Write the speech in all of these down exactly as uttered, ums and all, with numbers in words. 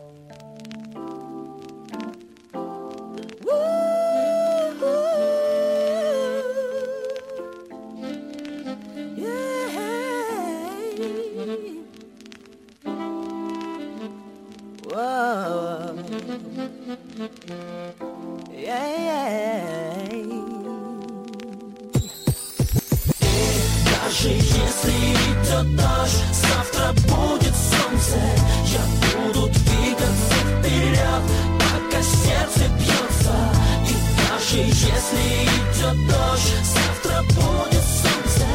Даже если идет дождь, завтра будет солнце. Я буду двигаться вперед, пока сердце бьется. И даже если идет дождь, завтра будет солнце.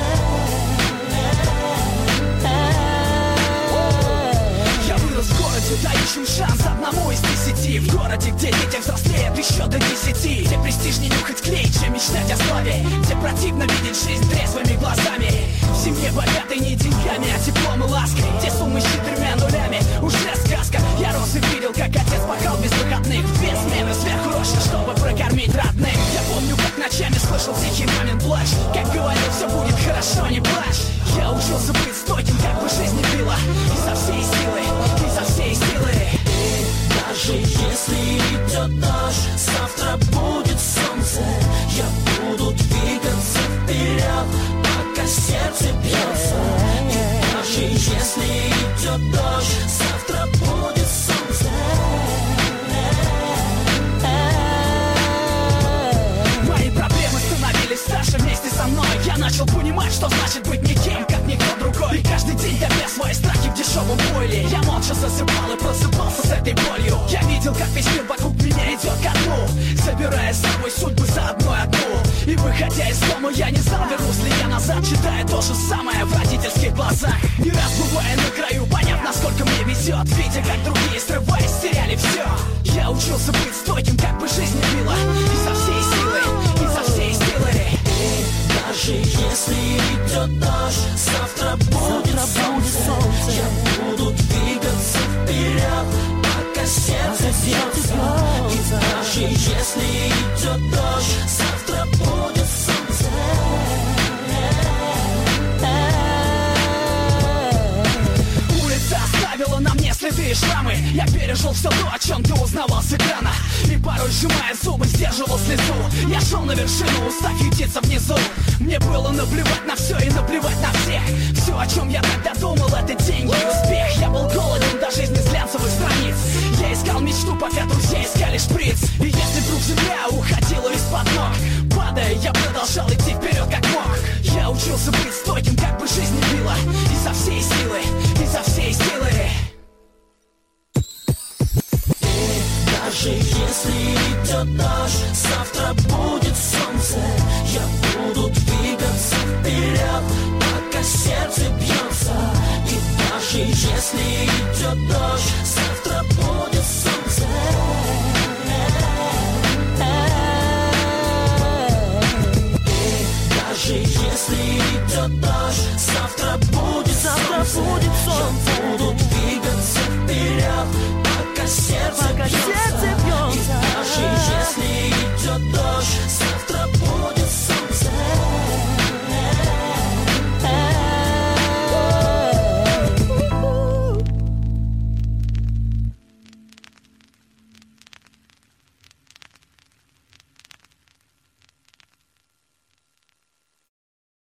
Я вырос в городе, дающим шанс одному из десяти. В городе, где дети взрослеют еще до десяти. Где престижнее нюхать клей, чем мечтать о славе. Где противно видеть жизнь трезвыми глазами. В семье богатой не деньгами, а теплом и лаской. Где суммы с четырьмя нулями уже сказка. Я рос и видел, как отец пахал без выходных. Две смены сверхурочно, чтобы прокормить родных. Я помню, как ночами слышал тихий мамин плач. Как говорил, все будет хорошо, не плачь. Я учился быть стойким, как бы жизнь не била. Изо всей силы, изо всей силы. И даже если идет дождь, завтра будет солнце. Я буду двигаться вперед, пока сердце бьется. И даже если идет дождь, завтра будет солнце. Мои проблемы становились старше вместе со мной. Я начал понимать, что значит быть никем, как никто другой. И каждый день давя свои страхи в дешевом бойле. Я молча засыпал и просыпался с этой болью. Я видел, как весь мир вокруг меня идет ко дну, собирая с собой судьбы за одной одну. И выходя из дома, я не знал, вернусь ли я назад, читая то же самое в родительских глазах. Не раз бывая на краю, поняв, насколько мне везет, видя, как другие, срываясь, теряли все. Я учился быть стойким, как бы жизнь не била. Изо всей силы, изо всей силы. И даже если идет дождь, завтра будет солнце. Я буду двигаться вперед, пока сердце бьется. И даже если идет дождь, завтра будет солнце. Улица оставила на мне следы и шрамы. Я пережил все то, о чем ты узнавал с экрана. И порой, сжимая зубы, сдерживал слезу. Я шел на вершину, устав ютиться внизу. Мне было наплевать на все и наплевать на всех. Все, о чем я тогда думал, это деньги и успех. Я был голоден до жизни с глянцевых страниц. Я искал мечту, пока друзья искали шприц. И если вдруг земля уходила из-под ног, падая, я продолжал идти вперед как мог. Я учился быть стойким, как бы жизнь не била. Изо всей силы, изо всей силы. И даже если идет дождь, завтра будет солнце. Я буду двигаться вперед, пока сердце бьется. И даже если идет дождь, завтра будет солнце. И даже если идет дождь, завтра будет